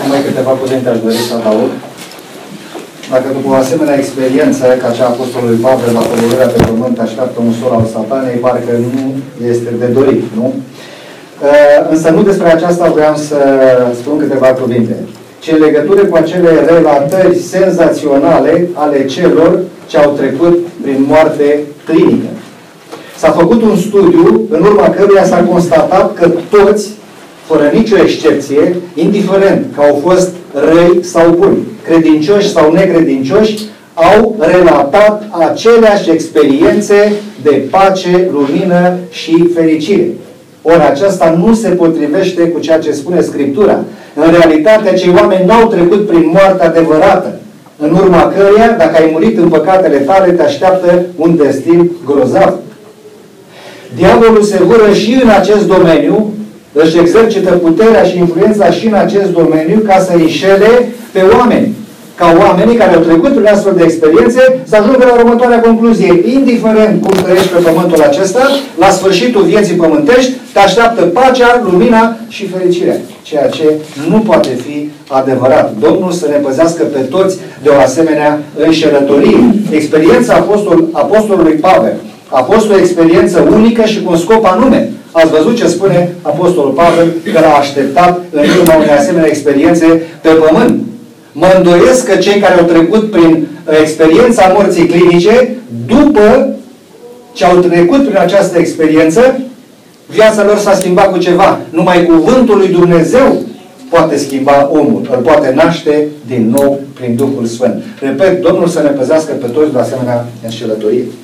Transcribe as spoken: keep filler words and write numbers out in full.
Numai câteva cuvinte aș dori să adaug. Dacă după o asemenea experiență, ca cea a Apostolului Pavel la coborârea pe pământ, așteaptă un sol al satanei, parcă nu este de dorit, nu? Însă nu despre aceasta vreau să spun câteva cuvinte, ci în legătură cu acele relatări senzaționale ale celor ce au trecut prin moarte clinică. S-a făcut un studiu în urma căruia s-a constatat că toți, fără nicio excepție, indiferent că au fost răi sau buni, credincioși sau necredincioși, au relatat aceleași experiențe de pace, lumină și fericire. Ori aceasta nu se potrivește cu ceea ce spune Scriptura. În realitate, acei oameni n-au trecut prin moartea adevărată, în urma căreia, dacă ai murit în păcatele tale, te așteaptă un destin grozav. Diavolul se vâră și în acest domeniu, își exercită puterea și influența și în acest domeniu ca să înșele pe oameni. Ca oamenii care au trecut prin astfel de experiențe să ajungă la următoarea concluzie. Indiferent cum trăiești pe pământul acesta, la sfârșitul vieții pământești te așteaptă pacea, lumina și fericirea. Ceea ce nu poate fi adevărat. Domnul să ne păzească pe toți de o asemenea înșelătorie. Experiența apostol, apostolului Pavel a fost o experiență unică și cu un scop anume. Ați văzut ce spune apostolul Pavel, că l-a așteptat în urma unei asemenea experiențe pe pământ. Mă îndoiesc că cei care au trecut prin experiența morții clinice, după ce au trecut prin această experiență, viața lor s-a schimbat cu ceva. Numai cuvântul lui Dumnezeu poate schimba omul. Îl poate naște din nou prin Duhul Sfânt. Repet, Domnul să ne păzească pe toți de asemenea înșelătorie.